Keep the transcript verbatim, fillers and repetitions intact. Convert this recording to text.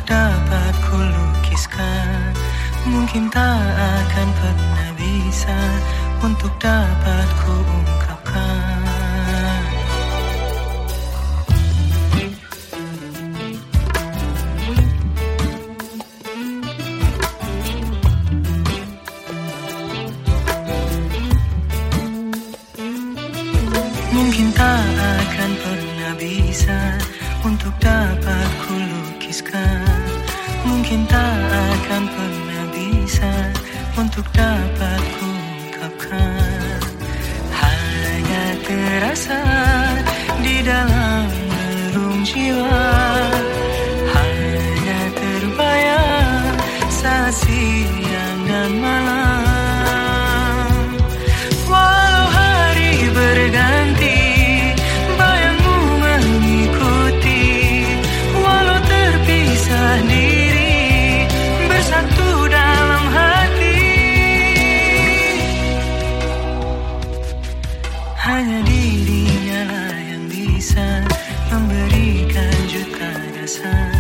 dapat ku lukiskan. Mungkin tak akan pernah bisa untuk dapat ku ungkapkan. Mungkin tak akan pernah bisa untuk dapat ku lukiskan. Mungkin tak akan pernah bisa untuk dapat ku ungkapkan. Hanya terasa di dalam relung jiwa, hanya terbayang saat siang dan malam. Walau hari berganti, bayangmu mengikuti. Walau terpisah diri, bersatu dalam hati. Hanya dirinya lah yang bisa memberikan juta rasa.